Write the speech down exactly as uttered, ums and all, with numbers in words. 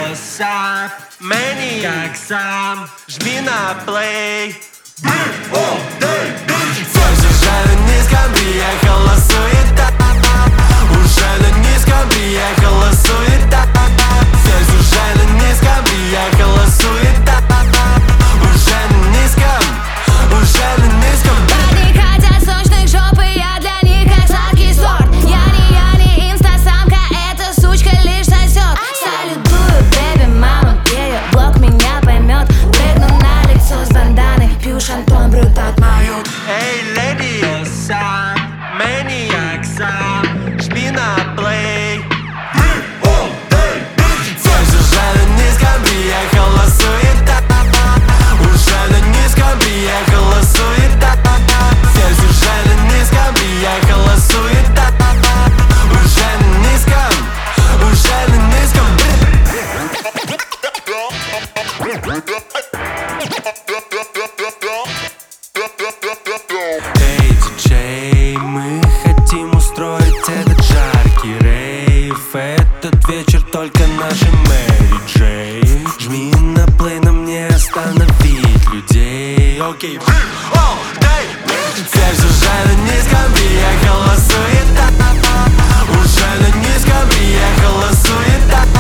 Леса, Мэнни, как сам, жми на плей. Сердце уже на низком, приехала суета. Уже на низком, приехала суета. Сердце уже на низком, приехала суета. Уже на низком, уже на низком. Парни хотят сочных жоп, и я для них как сладкий сорт. Я не, я не инстасамка, эта сучка лишь сосет. Салютую, бэби, мама, где блок меня поймет. Прыгну на лицо с банданой, пью шантон, брутат мою. Эй, леди, Леса, Мэнни, как сам, жми на плей. Сердце уже на низком, приехала суета. Уже на низком, приехала суета. Сердце уже на низком, приехала суета. Уже на низком, уже на низком. Эй, диджей, мы хотим устроить этот жаркий рейв. Этот вечер только наши Мэри Джейн. Жми на плей, нам не остановить людей. Окей, о, эй. Сердце уже на низком, приехала суета. Уже на низком, приехала суета.